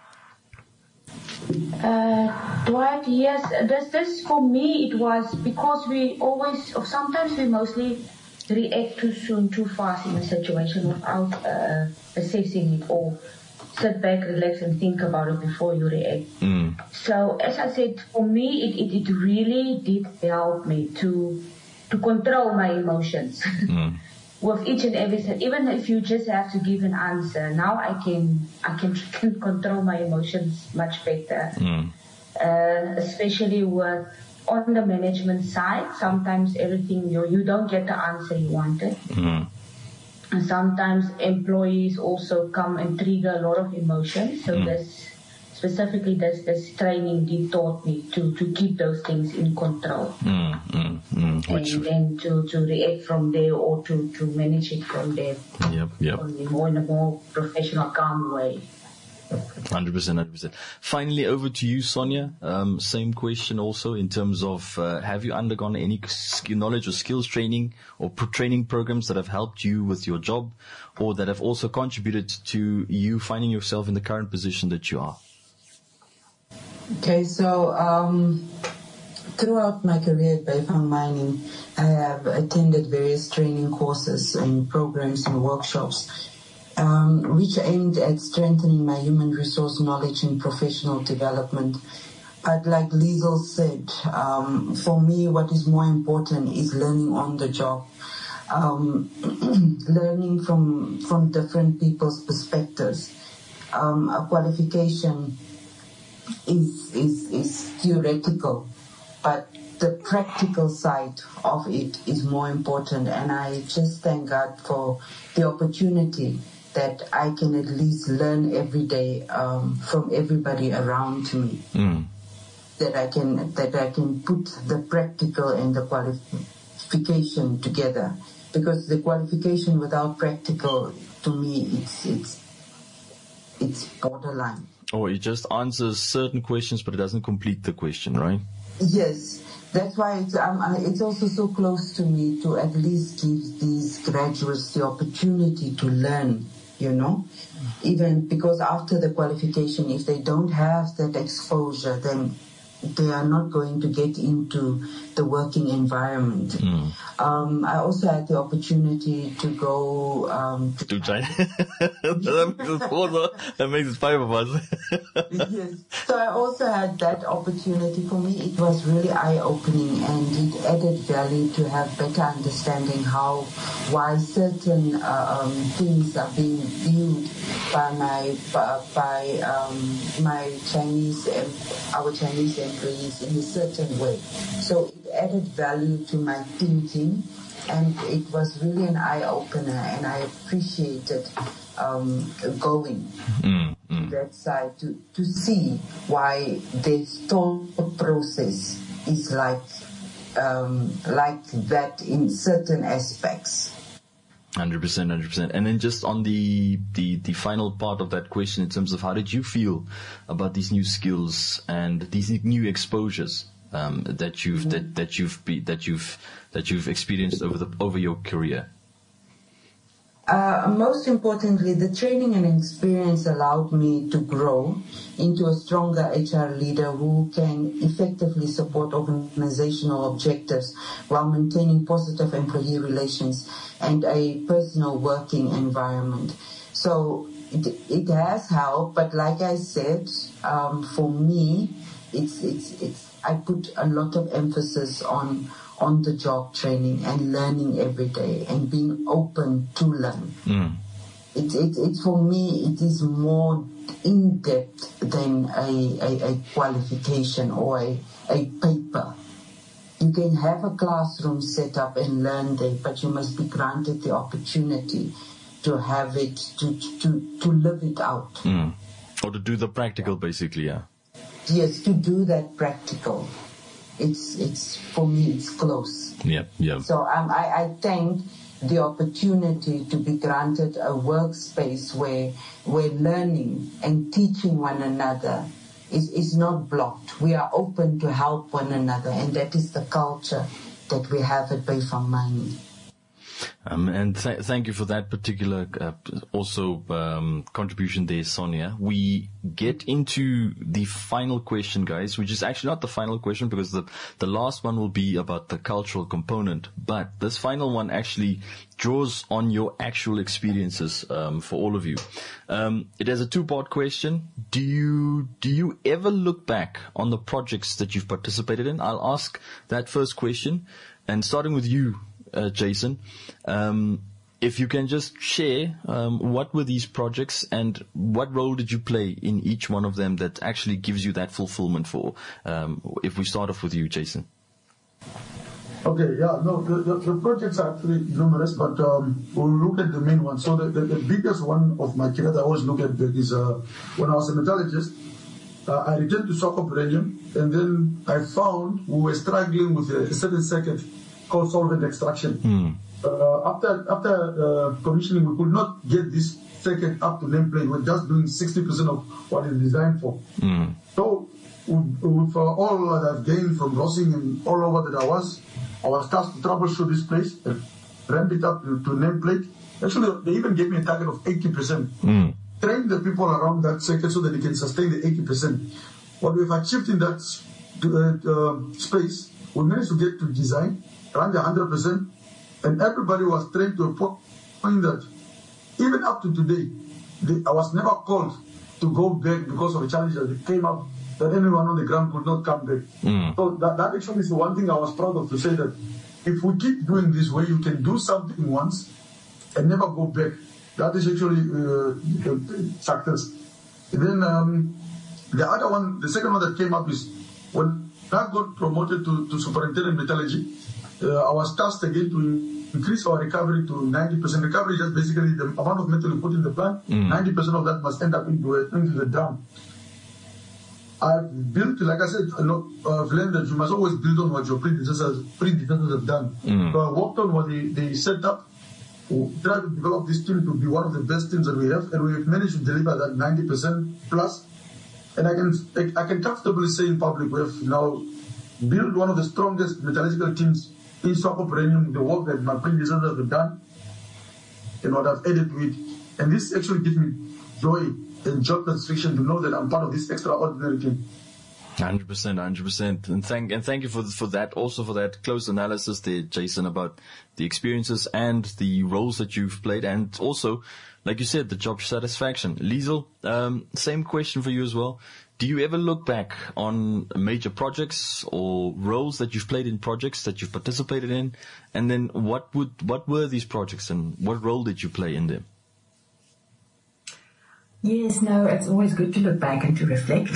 Uh, Dwight, yes, this, this for me it was because we always, or sometimes we mostly react too soon, too fast in a situation without uh, assessing it or sit back, relax and think about it before you react. Mm. So as I said, for me it, it, it really did help me to to control my emotions. Mm. With each and every, even if you just have to give an answer, now I can I can, can control my emotions much better. Mm. Uh, especially with on the management side, sometimes everything you you don't get the answer you wanted. Mm. And sometimes employees also come and trigger a lot of emotions. So mm. this specifically this this training did taught me to, to keep those things in control. Mm, mm, mm. Which, and then to, to react from there or to, to manage it from there. Yep, yep. On a more in a more professional, calm way. one hundred percent, one hundred percent. Finally, over to you, Sonia. Um, same question also in terms of, uh, have you undergone any skill, knowledge or skills training or pro- training programs that have helped you with your job or that have also contributed to you finding yourself in the current position that you are? Okay, so um, throughout my career at Bayfang Mining, I have attended various training courses and programs and workshops, um, which aimed at strengthening my human resource knowledge and professional development. But like Liesl said, um, for me, what is more important is learning on the job, um, learning from from different people's perspectives. Um, a qualification is, is, is theoretical, but the practical side of it is more important. And I just thank God for the opportunity that I can at least learn every day um, from everybody around me. Mm. That I can that I can put the practical and the qualification together, because the qualification without practical, to me, it's it's it's borderline. Or it just answers certain questions, but it doesn't complete the question, right? Yes, that's why it's, um, it's also so close to me to at least give these graduates the opportunity to learn, you know, even because after the qualification, if they don't have that exposure, then they are not going to get into the working environment. Mm. Um, I also had the opportunity to go um, to, to China. that, makes it four, that makes it five of us. Yes. So I also had that opportunity. For me, it was really eye-opening, and it added value to have better understanding how, why certain uh, um, things are being viewed by my by, by um, my Chinese our Chinese employees in a certain way. So it added value to my thinking, and it was really an eye-opener, and I appreciated um, going mm, mm. to that side to, to see why the thought process is like um, like that in certain aspects. one hundred percent, one hundred percent. And then just on the, the, the final part of that question in terms of how did you feel about these new skills and these new exposures um, that you've mm-hmm. that, that you've be, that you've that you've experienced over the over your career? Uh, most importantly, the training and experience allowed me to grow into a stronger H R leader who can effectively support organizational objectives while maintaining positive employee relations and a personal working environment. So it, it has helped, but like I said, um, for me, it's it's it's I put a lot of emphasis on on the job training and learning every day and being open to learn. Mm. It, it, it, for me, it is more in-depth than a, a, a qualification or a, a paper. You can have a classroom set up and learn there, but you must be granted the opportunity to have it, to, to, to live it out. Mm. Or to do the practical, basically, yeah. Yes, to do that practical. It's, it's, for me, it's close. Yeah, yeah. So um, I, I thank the opportunity to be granted a workspace where, where learning and teaching one another is, is not blocked. We are open to help one another, and that is the culture that we have at Bayfront Mining. Um, and th- thank you for that particular uh, also um, contribution there, Sonia. We get into the final question, guys, which is actually not the final question because the, the last one will be about the cultural component. But this final one actually draws on your actual experiences um, for all of you. Um, it has a two-part question. Do you do you ever look back on the projects that you've participated in? I'll ask that first question, and starting with you, Uh, Jason, um, if you can just share um, what were these projects and what role did you play in each one of them that actually gives you that fulfillment for, um, if we start off with you, Jason. Okay, yeah, no, the, the, the projects are actually numerous, but um, we'll look at the main one. So the, the, the biggest one of my career that I always look at is uh, when I was a metallurgist, uh, I returned to Sokop region, and then I found we were struggling with a certain circuit called solvent extraction. Mm. Uh, after after uh, commissioning, we could not get this circuit up to nameplate. We're just doing sixty percent of what it's designed for. Mm. So, with, with uh, all that I've gained from Rossing and all over that I was, I was tasked to troubleshoot this place, and ramp it up to, to nameplate. Actually, they even gave me a target of eighty percent. Mm. Train the people around that circuit so that they can sustain the eighty percent. What we've achieved in that uh, uh, space, we managed to get to design, run the one hundred percent, and everybody was trained to a point that even up to today, they, I was never called to go back because of a challenge that came up that anyone on the ground could not come back. Mm. So that, that actually is the one thing I was proud of, to say that if we keep doing this way, you can do something once and never go back. That is actually uh, success. And then um, the other one, the second one that came up is when I got promoted to, to superintendent metallurgy, Uh, I was tasked again to increase our recovery to ninety percent. Recovery is just basically the amount of metal you put in the plant. Mm. ninety percent of that must end up into, a, into the drum. I've built, like I said, I've uh, learned that you must always build on what your predecessors, predecessors have done. Mm. So I worked on what they, they set up, tried to develop this team to be one of the best teams that we have, and we've managed to deliver that ninety percent plus. And I can, I can comfortably say in public, we have now built one of the strongest metallurgical teams in Sokop Uranium, the work that my predecessors have done and what I've added to it. And this actually gives me joy and job satisfaction to know that I'm part of this extraordinary team. Hundred percent, hundred percent, and thank and thank you for for that. Also for that close analysis there, Jason, about the experiences and the roles that you've played, and also, like you said, the job satisfaction. Liesl, um, same question for you as well. Do you ever look back on major projects or roles that you've played in projects that you've participated in, and then what would what were these projects and what role did you play in them? Yes, no, it's always good to look back and to reflect.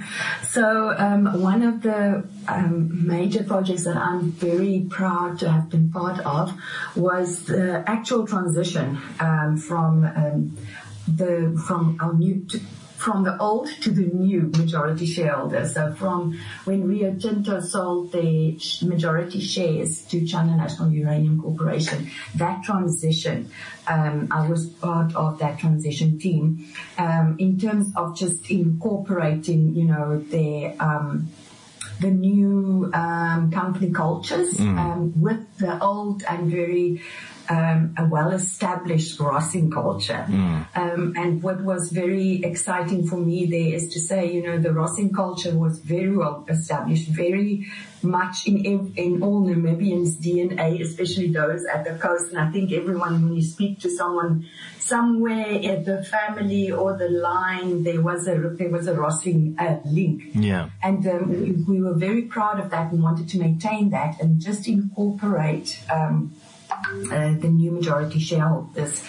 So um, one of the um, major projects that I'm very proud to have been part of was the actual transition um, from um, the from our new to, from the old to the new majority shareholder. So from when Rio Tinto sold their majority shares to China National Uranium Corporation, that transition, um, I was part of that transition team, um, in terms of just incorporating, you know, their, um, the new, um, company cultures, mm. um, with the old and very, Um, a well-established Rossing culture. Mm. Um, and what was very exciting for me there is to say, you know, the Rossing culture was very well established, very much in in all Namibians' D N A, especially those at the coast. And I think everyone, when you speak to someone somewhere at the family or the line, there was a there was a Rossing uh, link. Yeah. And um, we, we were very proud of that and wanted to maintain that and just incorporate um Uh, the new majority shareholders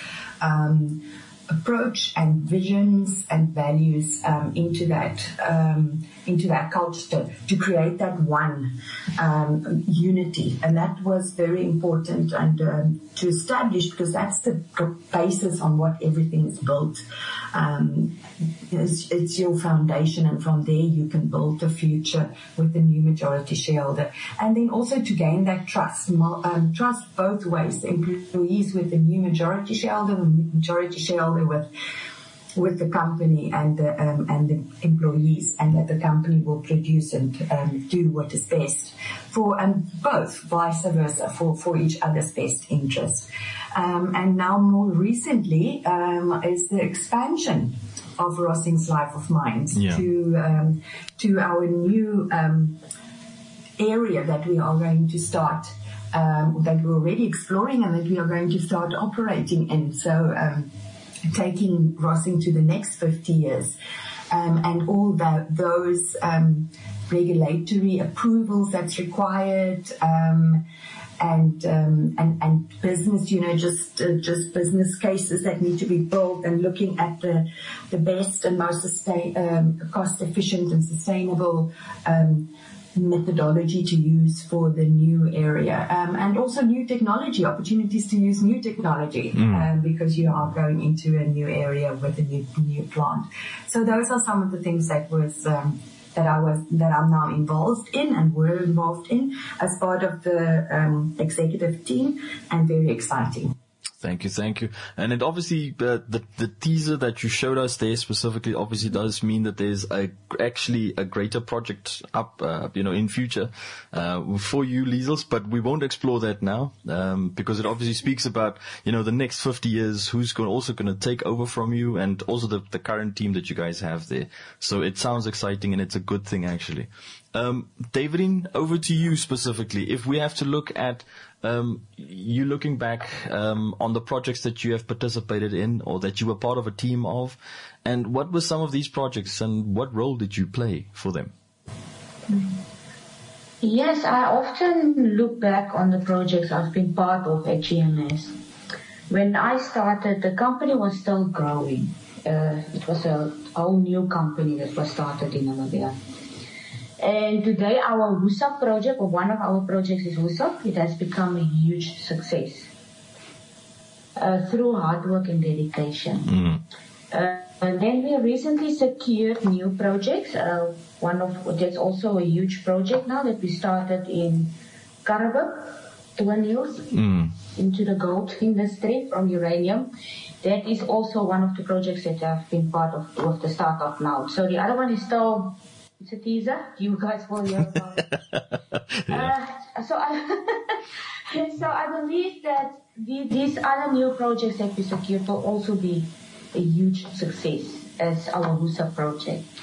um, approach and visions and values um, into that um, into that culture to create that one um, unity, and that was very important and um, to establish, because that's the basis on what everything is built. Um, it's, it's your foundation, and from there you can build a future with the new majority shareholder. And then also to gain that trust, um, trust both ways, the employees with the new majority shareholder, the majority shareholder with with the company and the um, and the employees, and that the company will produce and um, do what is best for, and both vice versa, for for each other's best interest. Um, and now more recently um, is the expansion of Rossing's Life of Mines yeah. to um, to our new um, area that we are going to start, um, that we're already exploring and that we are going to start operating in. So um, taking Rossing to the next fifty years, um, and all the, those um, regulatory approvals that's required, um, and um, and and business, you know, just uh, just business cases that need to be built, and looking at the the best and most sustain, um, cost efficient and sustainable um, methodology to use for the new area, um, and also new technology, opportunities to use new technology, mm. um, because you are going into a new area with a new new plant. So those are some of the things that was um, that I was that I'm now involved in and were involved in as part of the um, executive team, and very exciting. Thank you, thank you. And it obviously, uh, the, the teaser that you showed us there specifically obviously does mean that there's a, actually a greater project up, uh, you know, in future, uh, for you, Liesels, but we won't explore that now, um, because it obviously speaks about, you know, the next fifty years, who's going, also going to take over from you, and also the, the current team that you guys have there. So it sounds exciting, and it's a good thing, actually. Um, Davidine, over to you specifically. If we have to look at um, you looking back um, on the projects that you have participated in, or that you were part of a team of, and what were some of these projects, and what role did you play for them? Yes, I often look back on the projects I've been part of at G M S. When I started, the company was still growing. Uh, it was a whole new company that was started in Namibia. And today our WUSAP project, or one of our projects is WUSAP, it has become a huge success uh, through hard work and dedication. Mm. Uh, and then we recently secured new projects. Uh, one of that's also a huge project now that we started in Karabakh, Twin Hills, mm. into the gold industry from uranium. That is also one of the projects that I've been part of with the startup now. So the other one is still, it's a teaser. You guys will hear about it. yeah. uh, so, I so I believe that the, these other new projects that we secured will also be a huge success as our WUSAP project.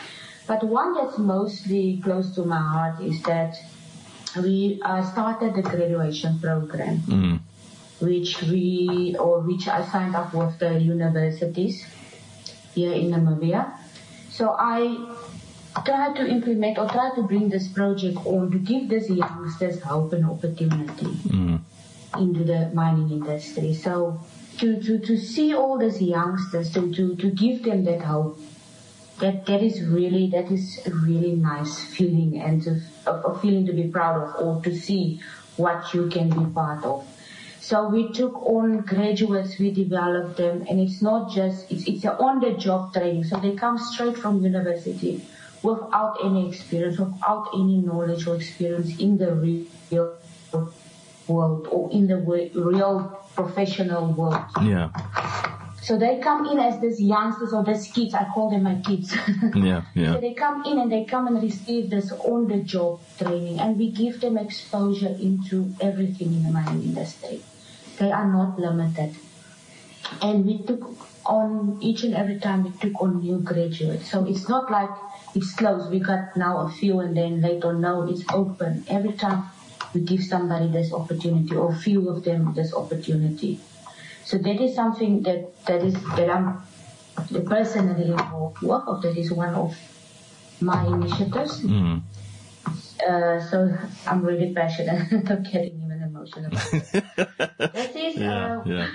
But one that's mostly close to my heart is that we uh, started the graduation program, Mm. which we or which I signed up with the universities here in Namibia. So I try to implement or try to bring this project on to give these youngsters hope and opportunity Mm. into the mining industry. So to, to, to see all these youngsters, to, to, to give them that hope, that that is really that is a really nice feeling, and to, a, a feeling to be proud of, or to see what you can be part of. So we took on graduates, we developed them, and it's not just, it's, it's an on-the-job training. So they come straight from university without any experience, without any knowledge or experience in the real world or in the real professional world. Yeah. So they come in as these youngsters or these kids, I call them my kids. Yeah, yeah. So they come in and they come and receive this on-the-job training, and we give them exposure into everything in the mining industry. They are not limited. And we took on, each and every time we took on new graduates. So it's not like it's closed, we got now a few and then later, no, it's open. Every time we give somebody this opportunity, or a few of them this opportunity. So that is something that, that is, that I'm personally involved with, or that is one of my initiatives. Mm. Uh, so I'm really passionate. I'm getting even emotional about it. That is, Yeah, uh, yeah.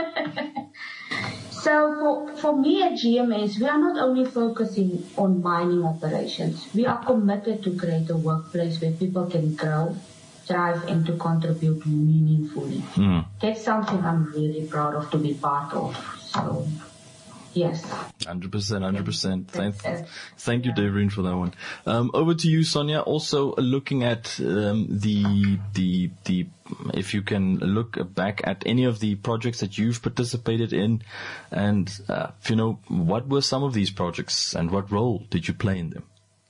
So for, for me at G M S, we are not only focusing on mining operations. We are committed to create a workplace where people can grow, thrive, and to contribute meaningfully. Mm. That's something I'm really proud of to be part of. So, yes. one hundred percent, one hundred percent. Thank, Uh, thank you, Davreen, for that one. Um, over to you, Sonia. Also looking at um, the the the if you can look back at any of the projects that you've participated in, and uh, you know, what were some of these projects and what role did you play in them?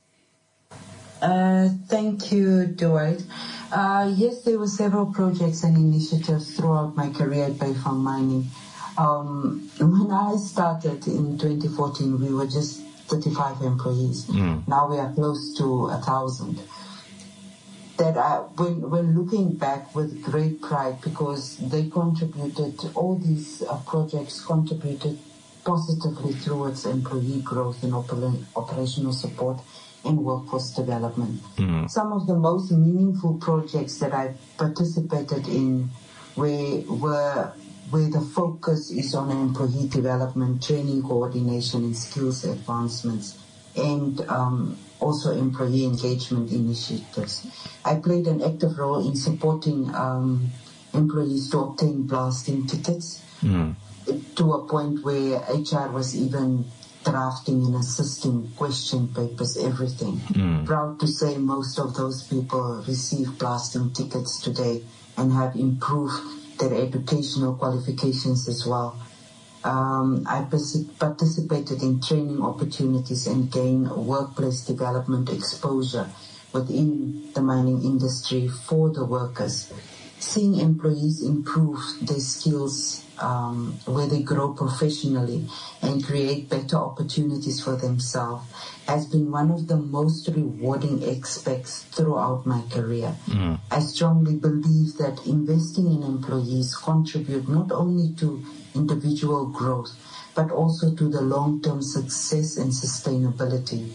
Uh, thank you, Dwight. Uh, yes, there were several projects and initiatives throughout my career at Bayfang Mining. Um, when I started in twenty fourteen, we were just thirty-five employees. Mm. Now we are close to a thousand. That I, when when looking back with great pride, because they contributed, all these uh, projects contributed positively towards employee growth and opera, operational support and workforce development. Mm. Some of the most meaningful projects that I participated in were, were where the focus is on employee development, training, coordination, and skills advancements, and um, also employee engagement initiatives. I played an active role in supporting um, employees to obtain blasting tickets, Mm. to a point where H R was even drafting and assisting question papers, everything. Mm. Proud to say most of those people receive blasting tickets today and have improved their educational qualifications as well. Um, I participated in training opportunities and gained workplace development exposure within the mining industry for the workers. Seeing employees improve their skills, um, where they grow professionally and create better opportunities for themselves has been one of the most rewarding aspects throughout my career. Mm. I strongly believe that investing in employees contribute not only to individual growth, but also to the long-term success and sustainability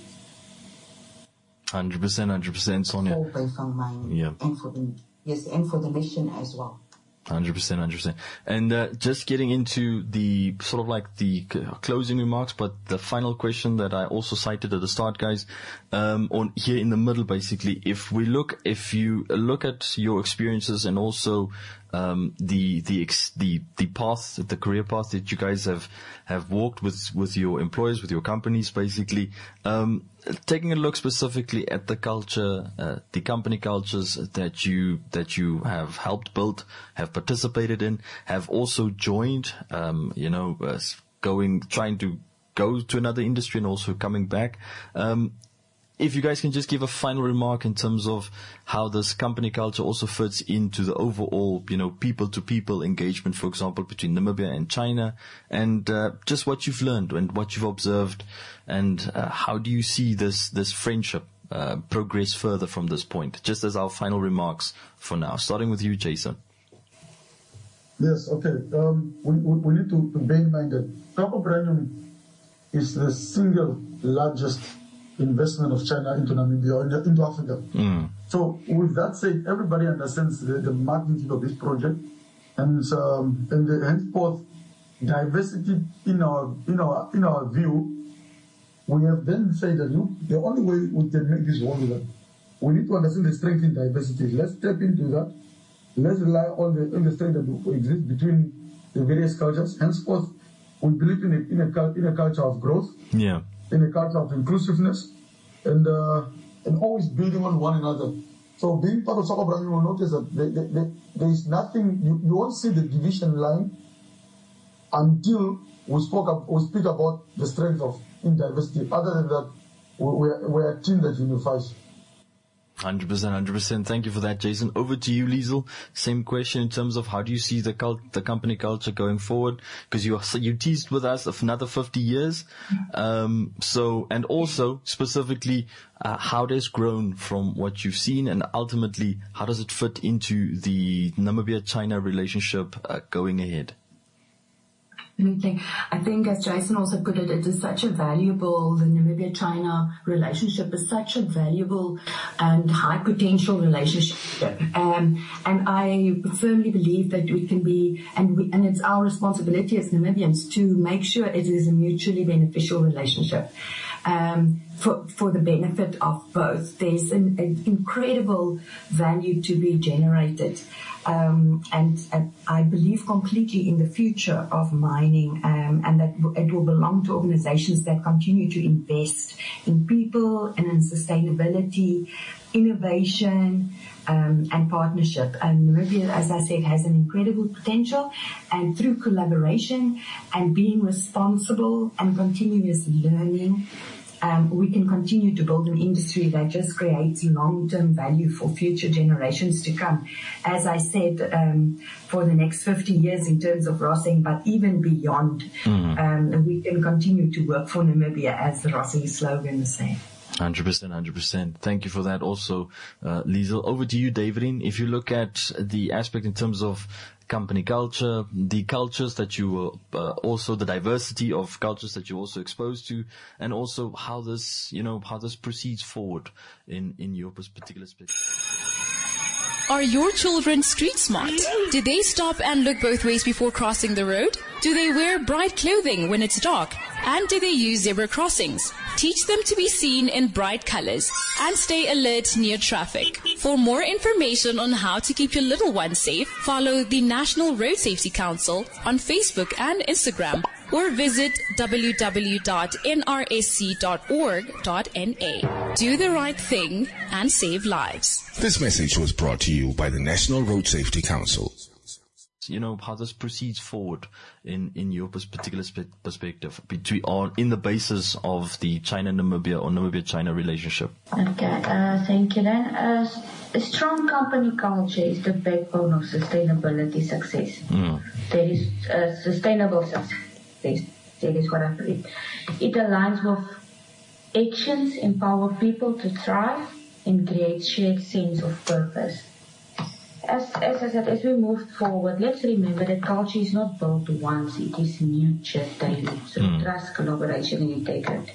one hundred percent, one hundred percent, Sonia. for Bayfang Mining, Yeah. and for the yes, and for the mission as well. one hundred percent, one hundred percent. And uh, just getting into the sort of like the c- closing remarks, but the final question that I also cited at the start, guys, um, on here in the middle, basically, if we look, if you look at your experiences and also um, the the ex- the the path, the career path that you guys have have walked with with your employers, with your companies, basically. Um, Taking a look specifically at the culture, uh, the company cultures that you that you have helped build, have participated in, have also joined, um, you know, uh, going trying to go to another industry and also coming back. Um, if you guys can just give a final remark in terms of how this company culture also fits into the overall, you know, people-to-people engagement, for example, between Namibia and China, and uh, just what you've learned and what you've observed, and uh, how do you see this this friendship uh, progress further from this point? Just as our final remarks for now, starting with you, Jason. Yes, okay. Um, we, we, we need to, to bear in mind that Taco is the single largest investment of China into Namibia, into, into Africa. Mm. So with that said, everybody understands the, the magnitude of this project, and um, and the henceforth diversity in our in our in our view. We have then said that you, the only way we can make this work is that we need to understand the strength in diversity. Let's step into that. Let's rely on the, on the strength that exists between the various cultures. Henceforth, we believe in a, in a, in a culture of growth, yeah, in a culture of inclusiveness, and uh, and always building on one another. So being part of Soccer Brand, you will notice that there, there, there is nothing, you, you won't see the division line until we, spoke, we speak about the strength of in diversity. Other than that, we're, we're a team that unifies. one hundred percent, one hundred percent. Thank you for that, Jason. Over to you, Liesl. Same question in terms of how do you see the cult, the company culture going forward? Because you you teased with us of another fifty years. Um, so, and also specifically, uh, how it has grown from what you've seen, and ultimately, how does it fit into the Namibia-China relationship uh, going ahead? Absolutely. I think, as Jason also put it, it is such a valuable, the Namibia-China relationship is such a valuable and high potential relationship. Um, and I firmly believe that we can be, and we, and it's our responsibility as Namibians to make sure it is a mutually beneficial relationship. Um, for, for the benefit of both. There's an, an incredible value to be generated. Um, and, and I believe completely in the future of mining, um, and that it will belong to organizations that continue to invest in people and in sustainability, innovation, um, and partnership. And Namibia, as I said, has an incredible potential, and through collaboration and being responsible and continuous learning, Um, we can continue to build an industry that just creates long-term value for future generations to come. As I said, um, for the next fifty years in terms of Rossing, but even beyond, mm. um, we can continue to work for Namibia, as the Rossing slogan is saying. one hundred percent, one hundred percent. Thank you for that also, uh, Liesl. Over to you, Davidine. If you look at the aspect in terms of company culture, the cultures that you were, uh, also the diversity of cultures that you're also exposed to, and also how this, you know, how this proceeds forward in, in your particular space. Are your children street smart? Do they stop and look both ways before crossing the road? Do they wear bright clothing when it's dark? And do they use zebra crossings? Teach them to be seen in bright colors and stay alert near traffic. For more information on how to keep your little ones safe, follow the National Road Safety Council on Facebook and Instagram, or visit w w w dot n r s c dot org dot n a. Do the right thing and save lives. This message was brought to you by the National Road Safety Council. You know, how this proceeds forward in, in your particular perspective between, or in the basis of the China-Namibia or Namibia-China relationship. Okay, uh, thank you then. Uh, a strong company culture is the backbone of sustainability success. Mm. There is uh, sustainable success. That is what I believe. It aligns with actions, empower people to thrive, and create shared sense of purpose. As, as I said, as we move forward, let's remember that culture is not built once, it is nurtured daily. So mm. trust, collaboration, and integrity.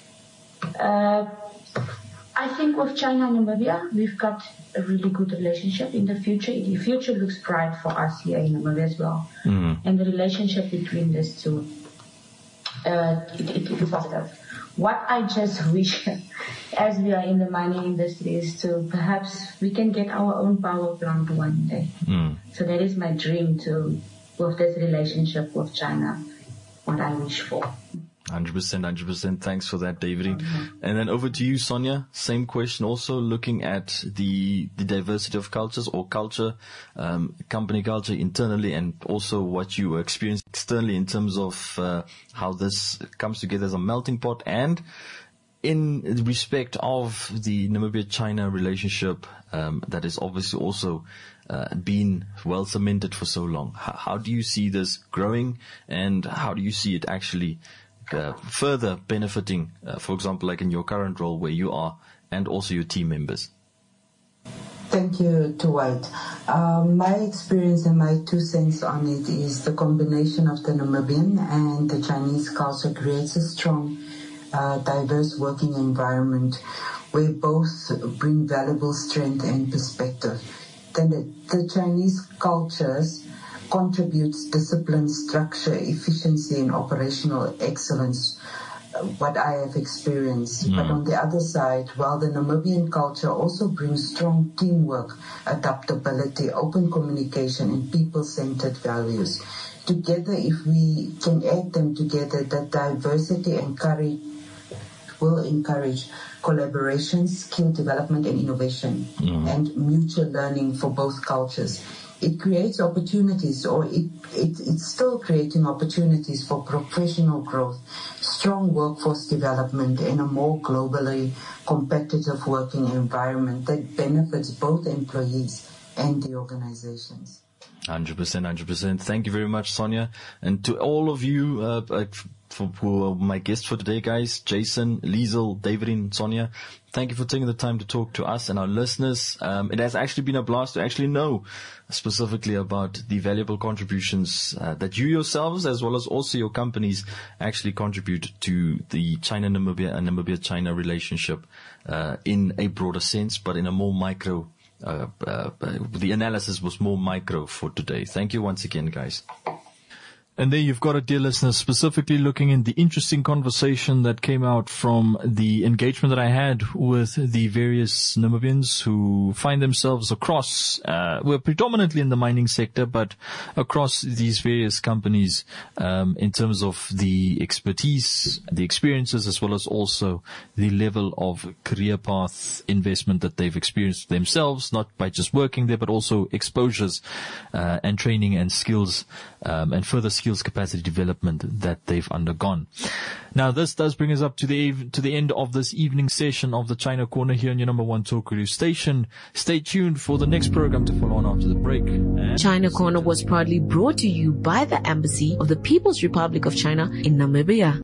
Uh, I think with China and Namibia, we've got a really good relationship in the future. The future looks bright for us here in Namibia as well. Mm. And the relationship between these two, uh, it, it, it is positive. What I just wish, as we are in the mining industry, is to perhaps we can get our own power plant one day. Mm. So that is my dream to, with this relationship with China, what I wish for. one hundred percent, one hundred percent. Thanks for that, David. Mm-hmm. And then over to you, Sonia. Same question, also looking at the the diversity of cultures or culture, um, company culture internally, and also what you experience externally in terms of uh, how this comes together as a melting pot, and in respect of the Namibia-China relationship, um, that has obviously also uh, been well cemented for so long, how, how do you see this growing, and how do you see it actually uh, further benefiting, uh, for example, like in your current role where you are, and also your team members? Thank you, Dwight. Um, my experience and my two cents on it is the combination of the Namibian and the Chinese culture creates a strong, uh, diverse working environment where both bring valuable strength and perspective. Then the, the Chinese cultures contributes discipline, structure, efficiency, and operational excellence, what I have experienced. Mm. But on the other side, while the Namibian culture also brings strong teamwork, adaptability, open communication, and people-centered values. Together, if we can add them together, that diversity encourage, will encourage collaboration, skill development, and innovation, mm. and mutual learning for both cultures. It creates opportunities, or it, it it's still creating opportunities for professional growth, strong workforce development, and a more globally competitive working environment that benefits both employees and the organizations. one hundred percent, one hundred percent. Thank you very much, Sonia. And to all of you, uh, for, who are my guests for today, guys, Jason, Liesel, Davidin, Sonia, thank you for taking the time to talk to us and our listeners. Um, it has actually been a blast to actually know specifically about the valuable contributions uh, that you yourselves, as well as also your companies, actually contribute to the China-Namibia and Namibia-China relationship uh, in a broader sense, but in a more micro Uh, uh, the analysis was more micro for today. Thank you once again, guys. And there you've got it, dear listeners, specifically looking in the interesting conversation that came out from the engagement that I had with the various Namibians who find themselves across, uh, we're predominantly in the mining sector, but across these various companies, um, in terms of the expertise, the experiences, as well as also the level of career path investment that they've experienced themselves, not by just working there, but also exposures, uh, and training and skills, um, and further skills skills capacity development that they've undergone. Now, this does bring us up to the to the end of this evening session of the China Corner here on your number one talk radio station. Stay tuned for the next program to follow on after the break. And China Corner was proudly brought to you by the Embassy of the People's Republic of China in Namibia.